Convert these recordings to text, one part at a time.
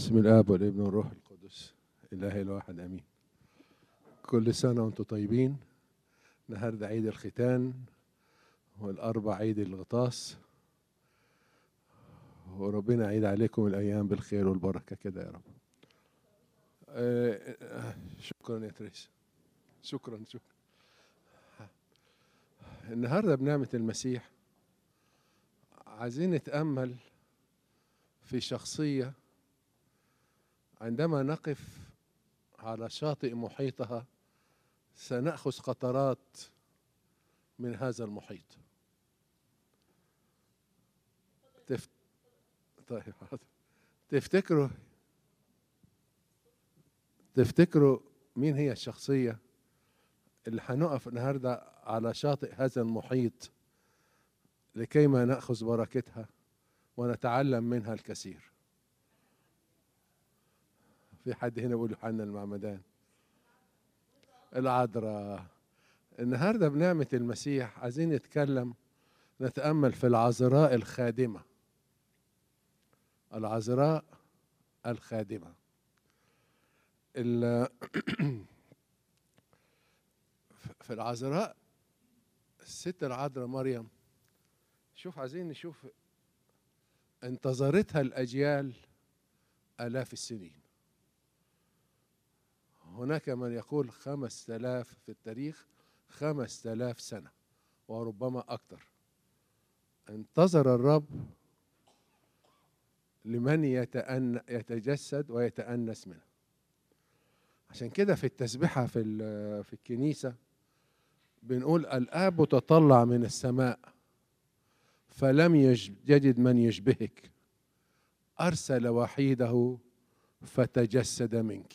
بسم الآب والابن والروح القدس الإله الواحد آمين. كل سنة وأنتم طيبين. النهارده عيد الختان والأربع عيد الغطاس، وربنا يعيد عليكم الأيام بالخير والبركة كده يا رب. شكرا يا تريس، شكرا. النهارده بنعمة المسيح عايزين نتأمل في شخصية عندما نقف على شاطئ محيطها سنأخذ قطرات من هذا المحيط. طيب تفتكروا مين هي الشخصية اللي هنقف النهارده على شاطئ هذا المحيط لكيما نأخذ بركتها ونتعلم منها الكثير؟ في حد هنا بيقول يوحنا المعمدان؟ العذراء. النهارده بنعمة المسيح عايزين نتأمل في العذراء الخادمة. العذراء الخادمة. في العذراء الست العذراء مريم، عايزين نشوف انتظرتها الأجيال آلاف السنين. هناك من يقول 5000 في التاريخ، 5000 سنة وربما أكثر. انتظر الرب لمن يتجسد ويتأنس منه. عشان كده في التسبيحة في الكنيسة بنقول الآب تطلع من السماء فلم يجد من يشبهك، أرسل وحيده فتجسد منك.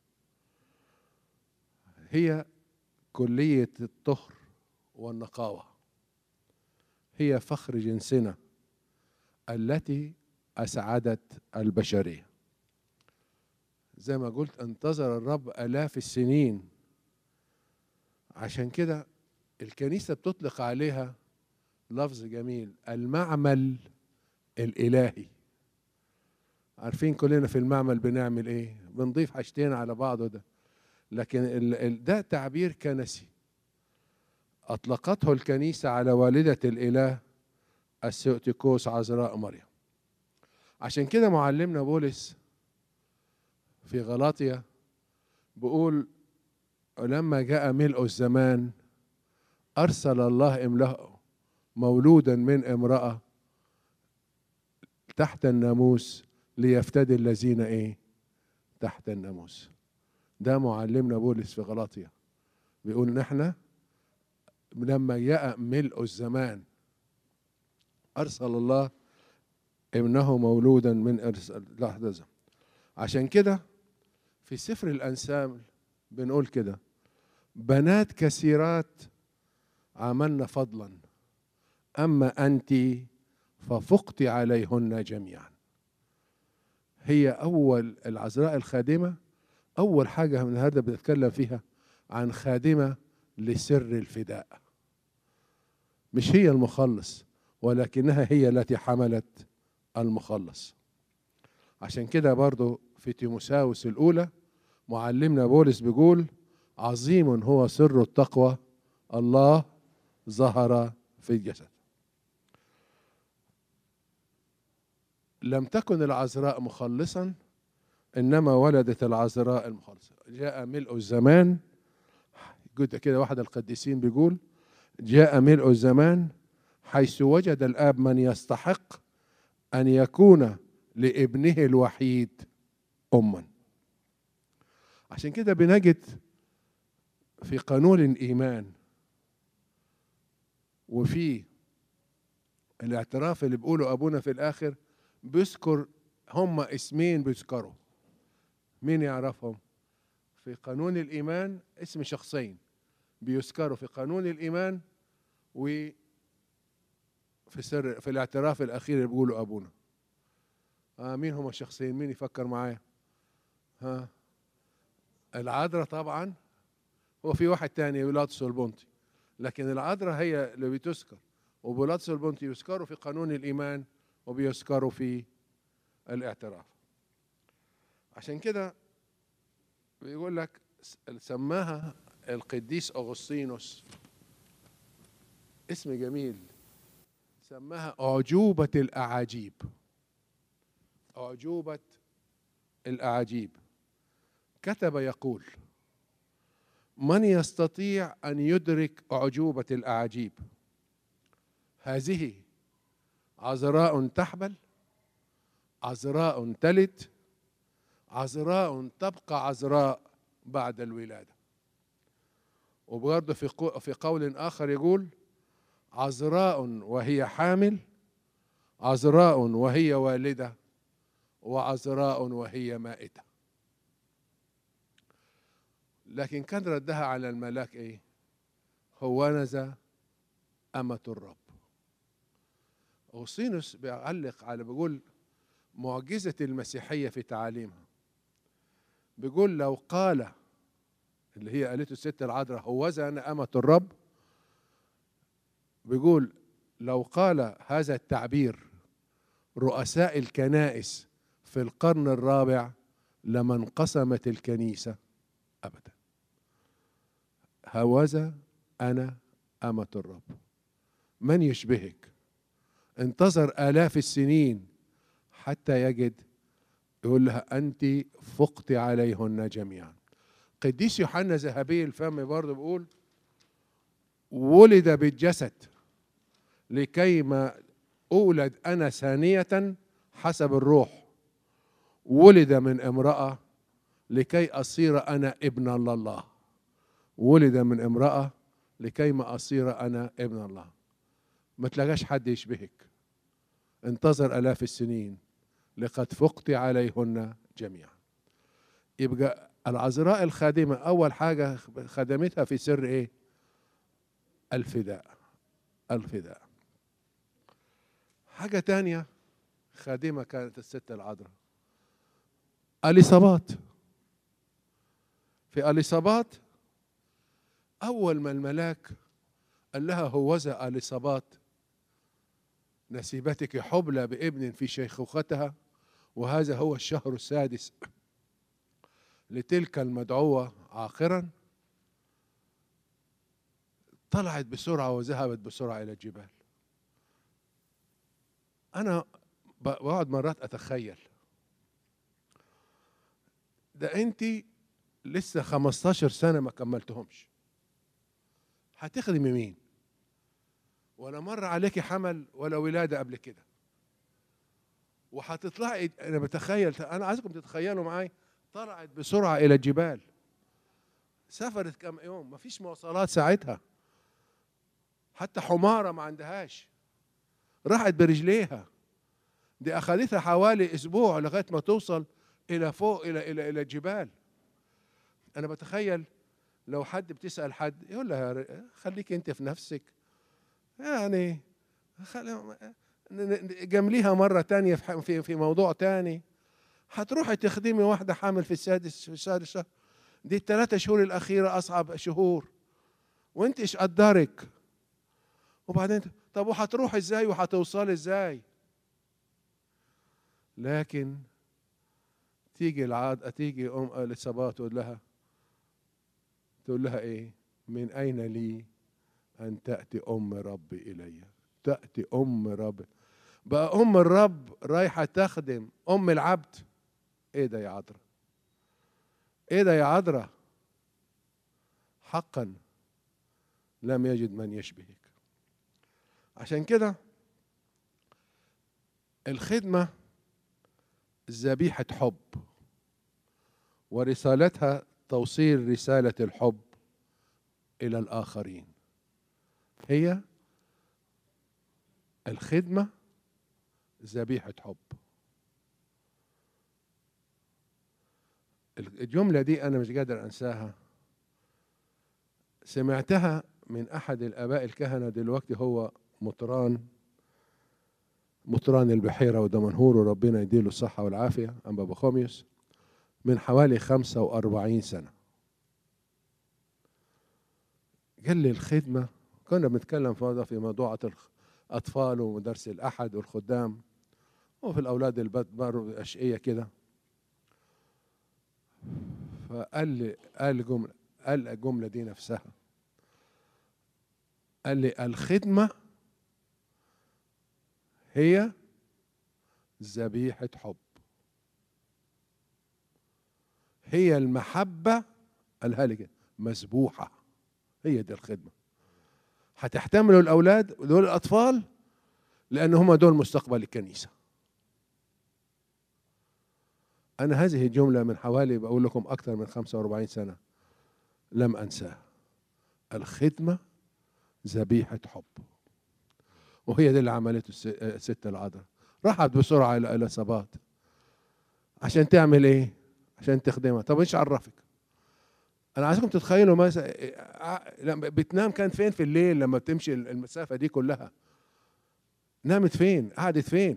هي كلية الطهر والنقاوة، هي فخر جنسنا التي أسعدت البشرية. زي ما قلت انتظر الرب آلاف السنين. عشان كده الكنيسة بتطلق عليها لفظ جميل، المعمل الإلهي. عارفين كلنا في المعمل بنعمل ايه؟ بنضيف حاجتين على بعضه ده، لكن ده تعبير كنسي أطلقته الكنيسة على والدة الإله السيوتيكوس عذراء مريم. عشان كده معلمنا بولس في غلاطيا بيقول لما جاء ملء الزمان أرسل الله امرأة مولودا من امرأة تحت الناموس ليفتدي الذين تحت الناموس. ده معلمنا بولس في غلاطيا بيقول نحن لما جاء ملء الزمان أرسل الله ابنه مولودا من لحظة. عشان كده في سفر الأنسام بنقول كده، بنات كثيرات عملن فضلا أما أنت ففقت عليهن جميعا. هي أول العذراء الخادمة. أول حاجة من النهارده بنتكلم فيها عن خادمة لسر الفداء. مش هي المخلص، ولكنها هي التي حملت المخلص. عشان كده برضو في تيموثاوس الأولى معلمنا بولس بيقول عظيم هو سر التقوى، الله ظهر في الجسد. لم تكن العذراء مخلصا، إنما ولدت العذراء المخلصة. جاء ملء الزمان، قلت كده واحد القديسين بيقول جاء ملء الزمان حيث وجد الآب من يستحق أن يكون لابنه الوحيد أما. عشان كده بنجد في قانون الإيمان وفي الاعتراف اللي بيقوله أبونا في الآخر بيذكر هما اسمين بيذكروا. مين يعرفهم؟ في قانون الإيمان اسم شخصين بيذكروا في قانون الإيمان، وفي في الاعتراف الأخير اللي بيقوله أبونا. مين هما الشخصين؟ مين يفكر معايا؟ العذراء طبعا، هو في واحد تاني بيلاطس والبنطي، لكن العذراء هي اللي بتذكر، وبيلاطس والبنطي يذكروا في قانون الإيمان وبيذكروا في الاعتراف. عشان كده بيقول لك سماها القديس أغسطينوس اسم جميل، سماها أعجوبة الأعاجيب. أعجوبة الأعاجيب. كتب يقول: من يستطيع أن يدرك أعجوبة الأعاجيب؟ هذه عذراء تحبل، عذراء تلد، عذراء تبقى عذراء بعد الولادة. وبرضه في قول آخر يقول: عذراء وهي حامل، عذراء وهي والدة، وعذراء وهي مائتة. لكن كان ردها على الملاك ايه؟ هوذا أمة الرب. أغسطينوس بيعلق على، بيقول معجزة المسيحية في تعاليمها، بيقول لو قال، اللي هي قالته الست العذراء، هوذا أنا أمة الرب، بيقول لو قال هذا التعبير رؤساء الكنائس في القرن الرابع لما انقسمت الكنيسة أبدا. هوذا أنا أمة الرب. من يشبهك؟ انتظر آلاف السنين حتى يجد، يقول لها أنت فقت عليهن جميعا. قديس يوحنا ذهبي الفم برضه بيقول: ولد بالجسد لكيما أولد أنا ثانية حسب الروح، ولد من امرأة لكي أصير أنا ابن الله. ولد من امرأة لكيما أصير أنا ابن الله. ما تلاقاش حد يشبهك. انتظر آلاف السنين لقد فقت عليهن جميعا. يبقى العذراء الخادمة أول حاجة خدمتها في سر إيه؟ الفداء. الفداء. حاجة تانية خادمة كانت الست العذراء أليصابات. في أليصابات أول ما الملاك قال لها هوذا أليصابات نسيبتك حبلى بابن في شيخوختها، وهذا هو الشهر السادس لتلك المدعوة عاقرا، طلعت بسرعة وذهبت بسرعة إلى الجبال. أنا بقعد مرات أتخيل، ده أنت لسه 15 سنة ما كملتهمش، هتخدمي مين؟ ولا مر عليكي حمل ولا ولادة قبل كده، وهتطلعي. أنا بتخيل، أنا عايزكم تتخيلوا معاي، طلعت بسرعة إلى الجبال. سافرت كم يوم، ما فيش مواصلات ساعتها، حتى حمارة ما عندهاش، راحت برجليها. دي أخذتها حوالي أسبوع لغاية ما توصل إلى فوق إلى الجبال. أنا بتخيل لو حد بتسأل حد يقول لها خليك أنت في نفسك، يعني جمليها مرة تانية في موضوع تاني. هتروحي تخدمي واحدة حامل في السادس شهر، دي ال3 شهور الأخيرة أصعب شهور، وأنت إيش قدرك؟ وبعدين طب وهتروح إزاي وهتوصل إزاي؟ لكن تيجي أليصابات تقول لها إيه؟ من أين لي أن تأتي أم ربي إلي؟ تأتي أم ربي، بقى أم الرب رايحة تخدم أم العبد. إيه ده يا عذراء؟ إيه ده يا عذراء؟ حقا لم يجد من يشبهك. عشان كده الخدمة ذبيحة حب، ورسالتها توصيل رسالة الحب إلى الآخرين. هي الخدمة ذبيحة حب. الجملة دي أنا مش قادر أنساها، سمعتها من أحد الآباء الكهنة، دلوقتي هو مطران البحيرة ودمنهور، وربنا يديله الصحة والعافية، أنبا بخوميوس، من حوالي 45 سنة. قال لي الخدمة، كنا بنتكلم في موضوع الأطفال ومدرس الأحد والخدام وفي الأولاد البار الأشقية كده. قال الجملة دي نفسها، قال لي الخدمة هي ذبيحة حب، هي المحبة، قالها لي كده، مذبوحة. هي دي الخدمة. هتحتملوا الأولاد ودول الأطفال لأن هم دول مستقبل الكنيسة. أنا هذه الجملة من حوالي بقول لكم أكثر من 45 سنة لم أنساها. الخدمة ذبيحة حب، وهي دي اللي عملته الست العذراء. راحت بسرعة إلى إليصابات عشان تعمل إيه؟ عشان تخدمها. طب إيش عرفك؟ أنا عايزكم تتخيلوا مثلا لما بتنام كان فين في الليل لما تمشي المسافة دي كلها؟ نامت فين؟ قعدت فين؟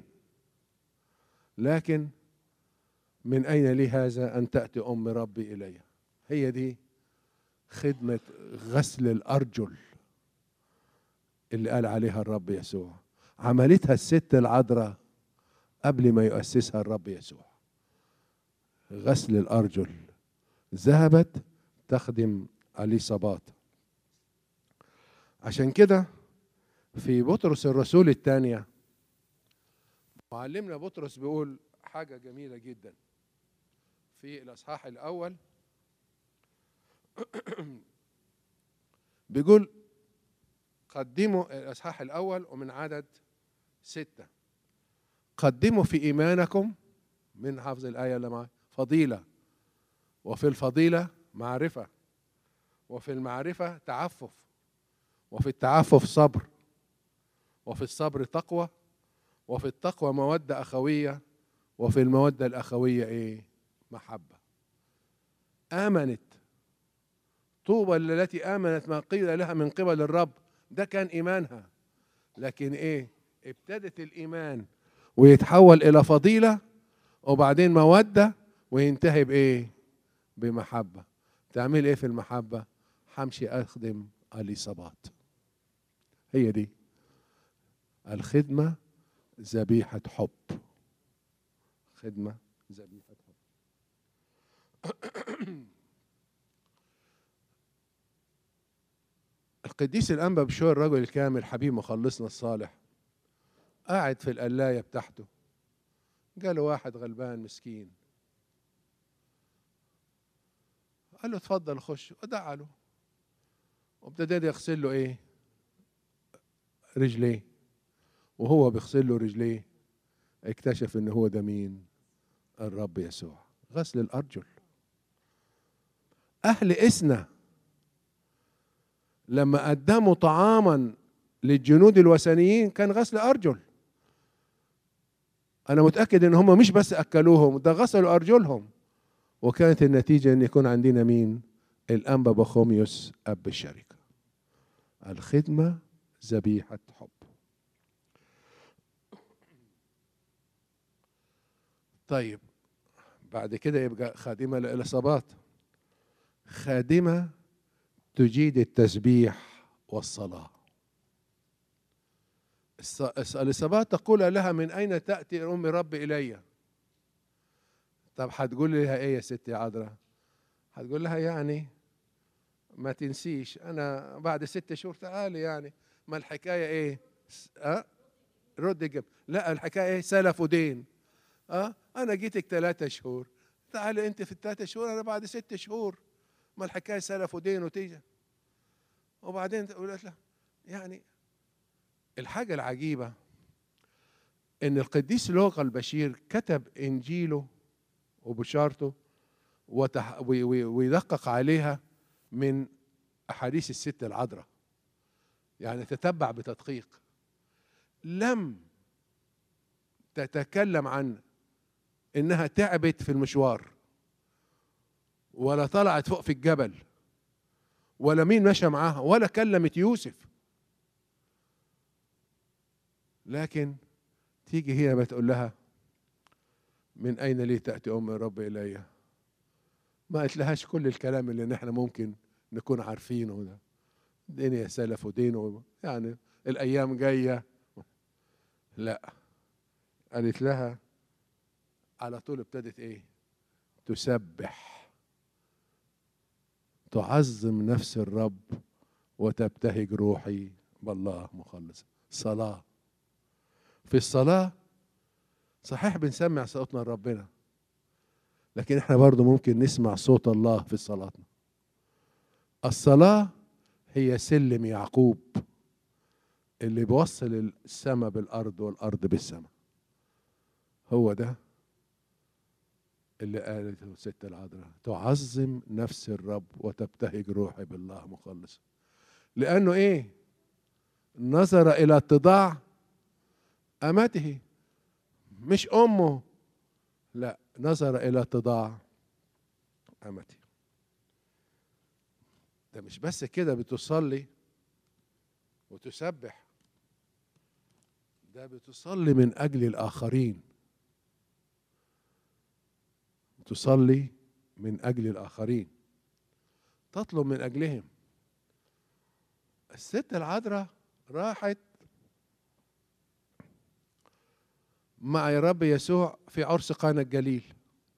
لكن من أين لي هذا أن تأتي أم ربي إلي؟ هي دي خدمة غسل الأرجل اللي قال عليها الرب يسوع. عملتها الست العذراء قبل ما يؤسسها الرب يسوع. غسل الأرجل. ذهبت تخدم إليصابات. عشان كده في بطرس الرسول الثانية معلمنا بطرس بيقول حاجة جميلة جدا في الأصحاح الأول. بيقول قدموا، الأصحاح الأول ومن عدد 6، قدموا في إيمانكم، من حفظ الآية اللي معي، فضيلة، وفي الفضيلة معرفة، وفي المعرفة تعفف، وفي التعفف صبر، وفي الصبر تقوى، وفي التقوى مودة أخوية، وفي المودة الأخوية إيه؟ محبة. آمنت. طوبى التي آمنت ما قيل لها من قبل الرب. ده كان إيمانها. لكن إيه؟ ابتدت الإيمان ويتحول إلى فضيلة، وبعدين مودة، وينتهي بإيه؟ بمحبة. تعمل إيه في المحبة؟ همشي أخدم إليصابات. هي دي الخدمة، ذبيحة حب. خدمة ذبيحة حب. القديس الأنبا بشوي الرجل الكامل حبيب مخلصنا الصالح قاعد في القلاية بتاعته، جاله واحد غلبان مسكين، قال له اتفضل خش، ودعا له، وابتدى يغسل له ايه؟ رجليه. وهو بيغسل له رجليه اكتشف ان هو ده مين؟ الرب يسوع. غسل الارجل. اهل إسنا لما قدموا طعاما للجنود الوثنيين كان غسل ارجل. انا متاكد ان هم مش بس اكلوهم، ده غسلوا ارجلهم. وكانت النتيجه ان يكون عندنا مين؟ الانبا بخوميوس اب الشركه. الخدمه ذبيحه حب. طيب بعد كده يبقى خادمه لإليصابات، خادمه تجيد التسبيح والصلاه. إليصابات تقول لها من أين تأتي أم رب إلي؟ طب هتقول لها إيه يا ستي عذراء؟ هتقول لها يعني ما تنسيش أنا بعد 6 شهور تعالي، يعني ما الحكاية إيه؟ رد جيب. لا الحكاية إيه؟ سلف ودين. أنا جيتك 3 شهور، تعالي أنت في ال3 شهور، أنا بعد 6 شهور، ما الحكاية سلف ودين وتيجي. وبعدين تقول لها يعني الحاجة العجيبة إن القديس لوقا البشير كتب إنجيله وبشارته ويدقق عليها من أحاديث الست العذراء، يعني تتبع بتدقيق. لم تتكلم عن إنها تعبت في المشوار، ولا طلعت فوق في الجبل، ولا مين مشى معاها، ولا كلمت يوسف. لكن تيجي هي بتقول لها من أين لي تأتي أم الرب إلي؟ ما قلتلهاش كل الكلام اللي نحن ممكن نكون عارفينه ده، دنيا سلف ودين يعني الأيام جاية. لا، قالت لها على طول ابتدت إيه؟ تسبح تعظم نفس الرب وتبتهج روحي بالله مخلص. صلاة. في الصلاة صحيح بنسمع صوتنا لربنا، لكن احنا برضو ممكن نسمع صوت الله في صلاتنا. الصلاة هي سلم يعقوب اللي بيوصل السماء بالأرض والأرض بالسماء. هو ده اللي قالته الست العذراء: تعظم نفس الرب وتبتهج روحي بالله مخلص. لأنه إيه؟ نظر إلى اتضاع أمته، مش أمه، لا، نظر إلى اتضاع أمته. ده مش بس كده بتصلي وتسبح، ده بتصلي من أجل الآخرين. تصلي من أجل الآخرين، تطلب من أجلهم. الست العذراء راحت مع الرب يسوع في عرس قانا الجليل،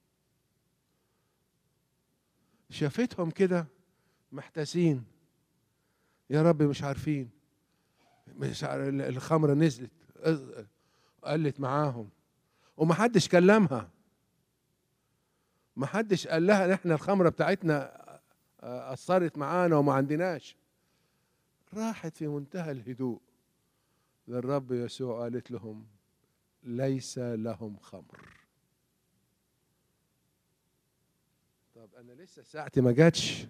شافتهم كده محتاسين، يا رب مش عارفين، مش الخمرة نزلت قلت معاهم ومحدش كلمها، محدش قال لها ان احنا الخمرة بتاعتنا أثرت معانا وما عندناش. راحت في منتهى الهدوء للرب يسوع قالت لهم: ليس لهم خمر. طب أنا لسه ساعتي ما جاتش،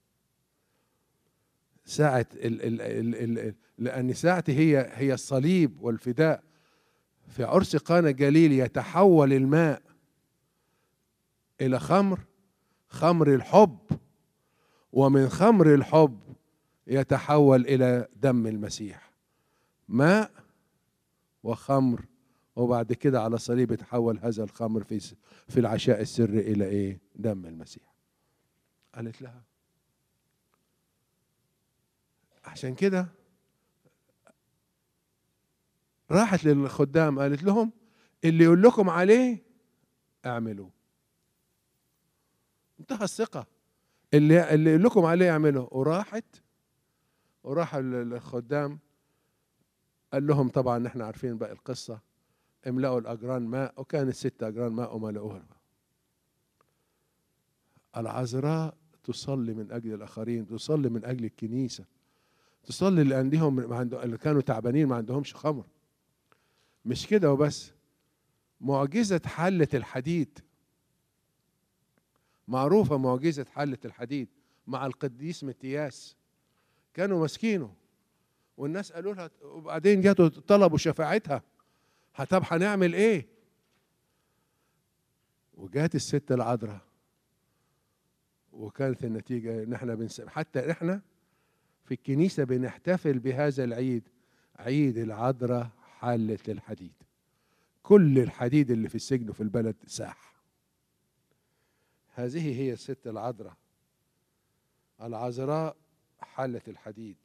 ساعة لأن ساعتي هي الصليب والفداء. في عرس قانا الجليل يتحول الماء إلى خمر، خمر الحب، ومن خمر الحب يتحول إلى دم المسيح. ماء وخمر، وبعد كده على صليب يتحول هذا الخمر في العشاء السري إلى إيه؟ دم المسيح. قالت لها. عشان كده راحت للخدام قالت لهم: اللي يقول لكم عليه اعملوه. انتهى الثقة. اللي يقول لكم عليه اعملوه. وراح الخدام قال لهم: طبعا احنا عارفين باقي القصة، املأوا الأجران ماء، وكانت 6 أجران ماء وملؤوها. العذراء تصلي من أجل الآخرين، تصلي من أجل الكنيسة، تصلي اللي عندهم اللي كانوا تعبانين ما عندهمش خمر. مش كده وبس، معجزة حلة الحديد، معروفة معجزة حلة الحديد مع القديس متياس، كانوا ماسكينه والناس قالوا لها، وبعدين جاتوا طلبوا شفاعتها، طب هنعمل ايه؟ وجات الست العذراء، وكانت النتيجة ان احنا حتى احنا في الكنيسة بنحتفل بهذا العيد، عيد العذراء حلة الحديد. كل الحديد اللي في السجن في البلد ساح. هذه هي الست العذراء، العذراء حلة الحديد،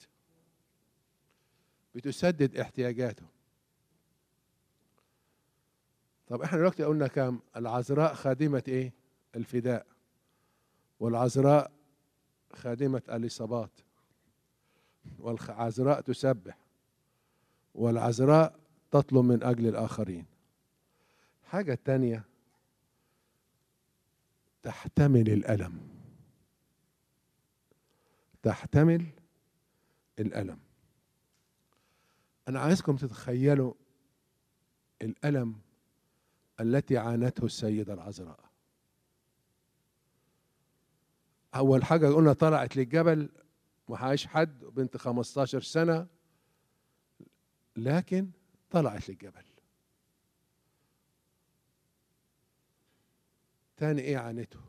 بتسدد احتياجاته. طب احنا دلوقتي قلنا كام؟ العذراء خادمة ايه؟ الفداء، والعذراء خادمة اليصابات، والعذراء تسبح، والعذراء تطلب من أجل الآخرين. حاجة تانية، تحتمل الألم، تحتمل الألم. أنا عايزكم تتخيلوا الألم التي عانته السيدة العذراء. أول حاجة قلنا طلعت للجبل، ومعهاش حد، بنت 15 سنة، لكن طلعت للجبل. تاني ايه عانته؟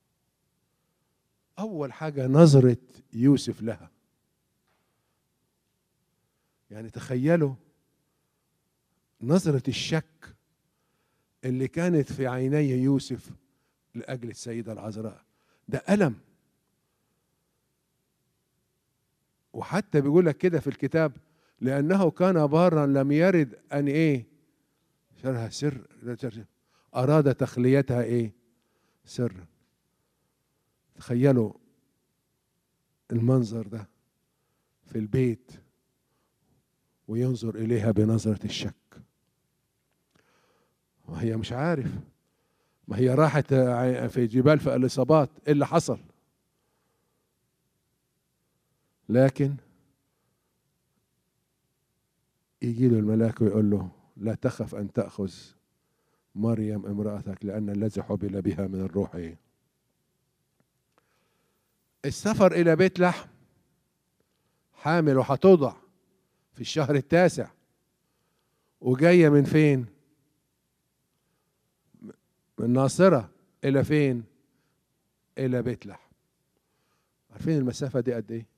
أول حاجة نظرة يوسف لها. يعني تخيلوا نظرة الشك اللي كانت في عيني يوسف لأجل السيدة العذراء، ده ألم. وحتى بيقول لك كده في الكتاب: لأنه كان بارا لم يرد أن إيه؟ شرها سر، أراد تخليتها إيه؟ سرا. تخيلوا المنظر ده في البيت وينظر إليها بنظرة الشك. وهي مش عارف، ما هي راحت في جبال في الإصابات، إيه اللي حصل؟ لكن يجي له الملاك ويقول له لا تخف أن تأخذ مريم امرأتك لأن الذي حبل بها من الروح إيه؟ السفر إلى بيت لحم، حامل وهتوضع في الشهر التاسع، وجاية من فين؟ من ناصرة إلى فين؟ إلى بيت لحم. عارفين المسافة دي قد إيه؟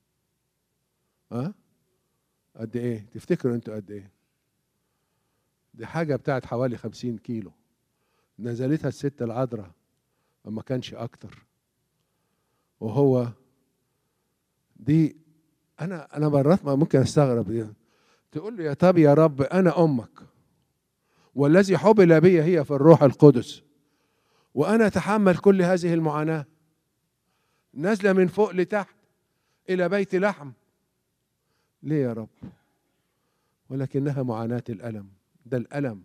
قد إيه؟ تفتكروا أنتوا قد إيه؟ دي حاجة بتاعت حوالي 50 كيلو، نزلتها الست العذراء وما كانش أكتر. وهو دي أنا مرات ما ممكن أستغرب دي. تقول له يا طب يا رب أنا أمك والذي حبل بي هي في الروح القدس، وأنا أتحمل كل هذه المعاناة نازلة من فوق لتحت إلى بيت لحم، ليه يا رب؟ ولكنها معاناة الألم، ده الألم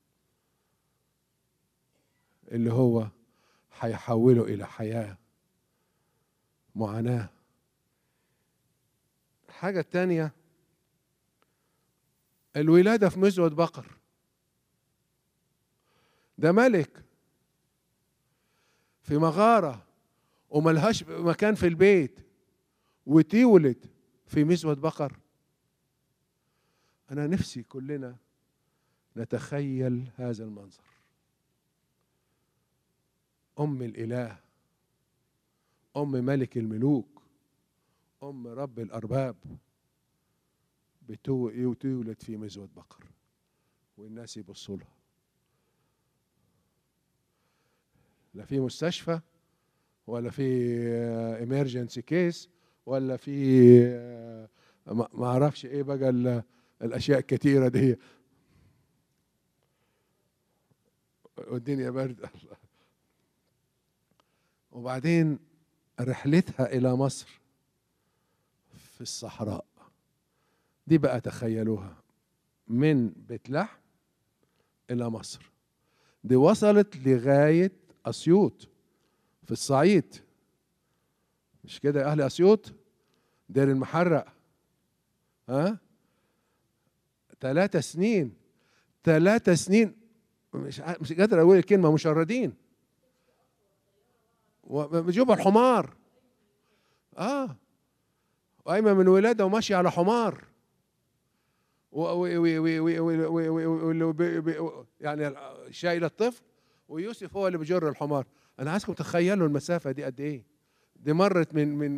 اللي هو هيحوله إلى حياة. معاناة. الحاجة التانية الولادة في مزود بقر. ده ملك في مغارة وملهاش مكان في البيت وتولد في مزود بقر. أنا نفسي كلنا نتخيل هذا المنظر. أم الإله، أم ملك الملوك، أم رب الأرباب بتولد في مزود بقر والناس يبصوا لها. لا في مستشفى ولا في امرجنسي كيس ولا في ما اعرفش ايه بقى الاشياء الكتيره دي، والدنيا برد. وبعدين رحلتها الى مصر في الصحراء دي بقى تخيلوها، من بيت لحم الى مصر. دي وصلت لغايه اسيوط في الصعيد، مش كده يا اهل اسيوط؟ دير المحرق. 3 سنين، 3 سنين مش قادر اقول الكلمه، مشردين وبيجيبوا الحمار. قايمه من ولاده وماشيه على حمار يعني شايله الطفل ويوسف هو اللي بيجر الحمار. انا عايزكم تخيلوا المسافه دي قد ايه. دي مرت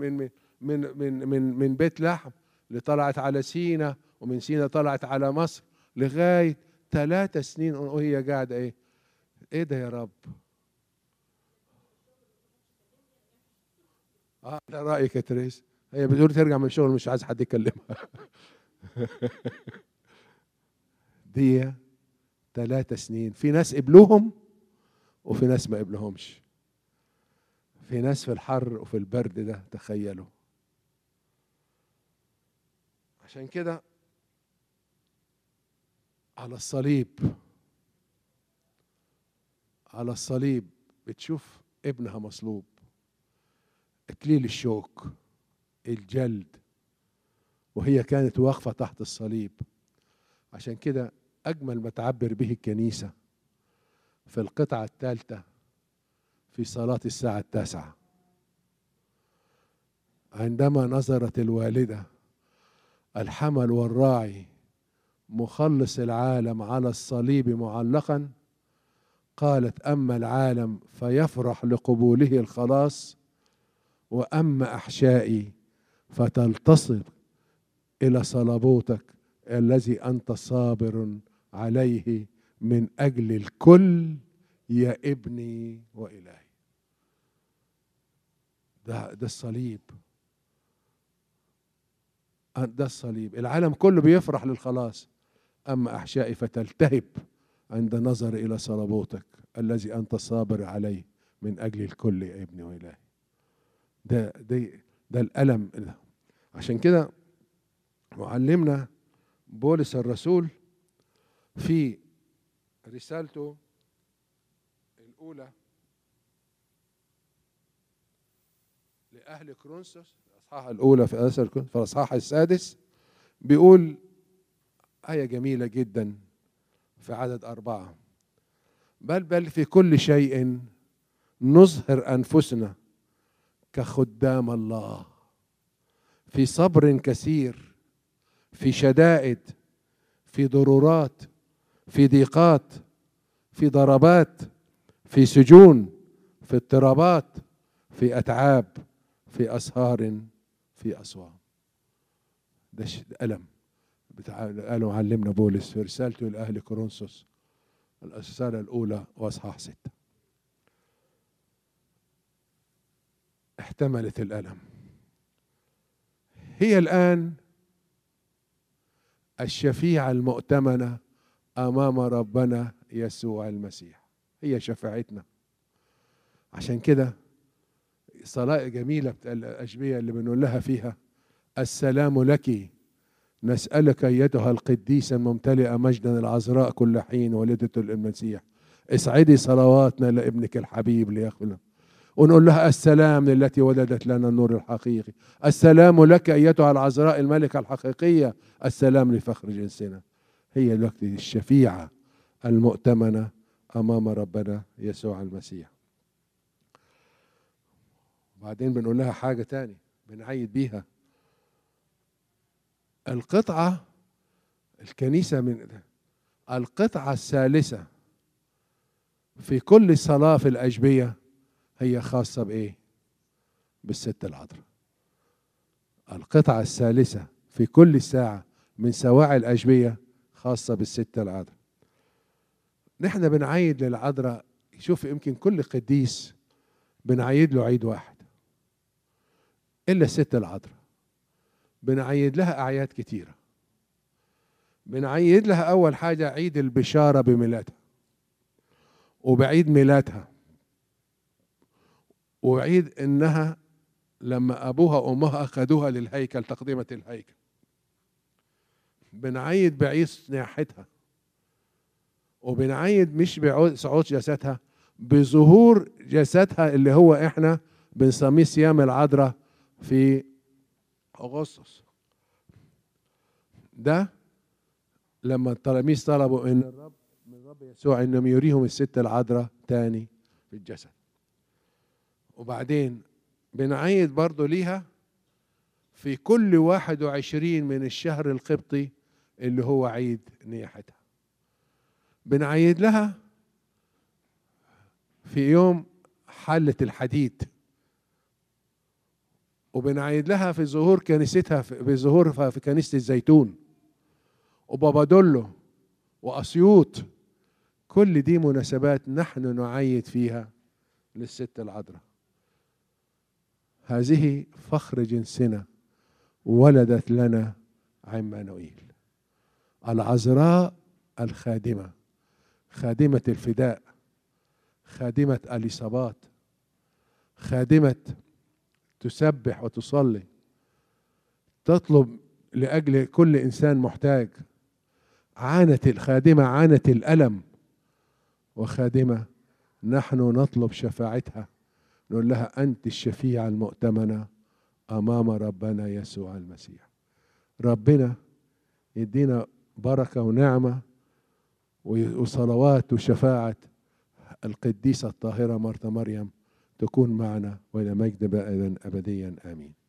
من بيت لحم اللي طلعت على سينا، ومن سينا طلعت على مصر لغايه 3 سنين وهي قاعده. ايه ده يا رب؟ ده رايك يا تريس؟ هي بتقول ترجع من الشغل مش عايز حد يكلمها. دي 3 سنين، في ناس قبلوهم وفي ناس ما قبلهمش، في ناس في الحر وفي البرد ده. تخيلوا. عشان كده على الصليب، على الصليب بتشوف ابنها مصلوب، اكليل الشوك، الجلد، وهي كانت واقفة تحت الصليب. عشان كده أجمل ما تعبر به الكنيسة في القطعة الثالثة في صلاة الساعة 9، عندما نظرت الوالدة الحمل والراعي مخلص العالم على الصليب معلقا، قالت أما العالم فيفرح لقبوله الخلاص، وأما أحشائي فتلتصق إلى صلبوتك الذي أنت صابر عليه من أجل الكل يا ابني وإلهي. ده الصليب، ده الصليب. العالم كله بيفرح للخلاص، أما أحشائي فتلتهب عند نظر إلى صلبوتك الذي أنت صابر عليه من أجل الكل يا ابني وإلهي. دي ده الألم ده. عشان كده معلمنا بولس الرسول في رسالته الأولى لأهل كورنثوس، الأصحاح الأولى في الأصحاح السادس، بيقول آية جميلة جدا في عدد 4: بل في كل شيء نظهر أنفسنا كخدام الله في صبر كثير، في شدائد، في ضرورات، في ضيقات، في ضربات، في سجون، في اضطرابات، في أتعاب، في أسهار، في أصوام. ده ألم قالوا معلمنا بولس في رسالته لأهل كورنثوس الرسالة الأولى وأصحاح 6. احتملت الألم. هي الآن الشفيعة المؤتمنة أمام ربنا يسوع المسيح، هي شفاعتنا. عشان كده صلاة جميلة بتاع الأشبية اللي بنقول لها فيها: السلام لك، نسألك أيتها القديسة الممتلئة مجدا العذراء كل حين والدة المسيح، اسعدي صلواتنا لابنك الحبيب ليغفر. ونقول لها: السلام للتي ولدت لنا النور الحقيقي، السلام لك أيتها العذراء الملكة الحقيقية، السلام لفخر جنسنا. هي الوقت الشفيعة المؤتمنة أمام ربنا يسوع المسيح. وبعدين بنقول لها حاجة تاني بنعيد بيها: القطعة الكنيسة من القطعة الثالثة في كل صلاة في الأجبية هي خاصة بإيه؟ بالست العذراء. القطعة الثالثة في كل ساعة من سواعي الأجبية خاصة بالست العذراء. نحن بنعيد للعذراء، شوف يمكن كل قديس بنعيد له عيد واحد إلا الست العذراء. بنعيد لها أعياد كتيرة. بنعيد لها أول حاجة عيد البشارة بميلادها، وبعيد ميلادها، وعيد إنها لما أبوها وأمها أخذوها للهيكل تقديمة الهيكل. بنعيد بعيد نياحتها، وبنعيد مش بصعود جسدها، بظهور جسدها اللي هو احنا بنسميه صيام العذراء في أغسطس. ده لما التلاميذ طلبوا ان الرب يسوع انهم يريهم الست العذراء تاني في الجسد. وبعدين بنعيد برضو ليها في كل 21 من الشهر القبطي اللي هو عيد نياحتها. بنعيد لها في يوم حلة الحديد، وبنعيد لها في ظهور كنيستها في ظهورها في كنيسة الزيتون وبابادولو وأسيوط. كل دي مناسبات نحن نعيد فيها للست العذراء. هذه فخر جنسنا ولدت لنا عمانوئيل، العذراء الخادمة، خادمة الفداء، خادمة اليصابات، خادمة تسبح وتصلي، تطلب لأجل كل إنسان محتاج. عانت الخادمة، عانت الألم، وخادمة نحن نطلب شفاعتها، نقول لها: أنت الشفيعة المؤتمنة أمام ربنا يسوع المسيح. ربنا يدينا بركة ونعمة وصلوات وشفاعة القديسة الطاهرة مرتا مريم تكون معنا، وإلى مجد بائدا أبديا آمين.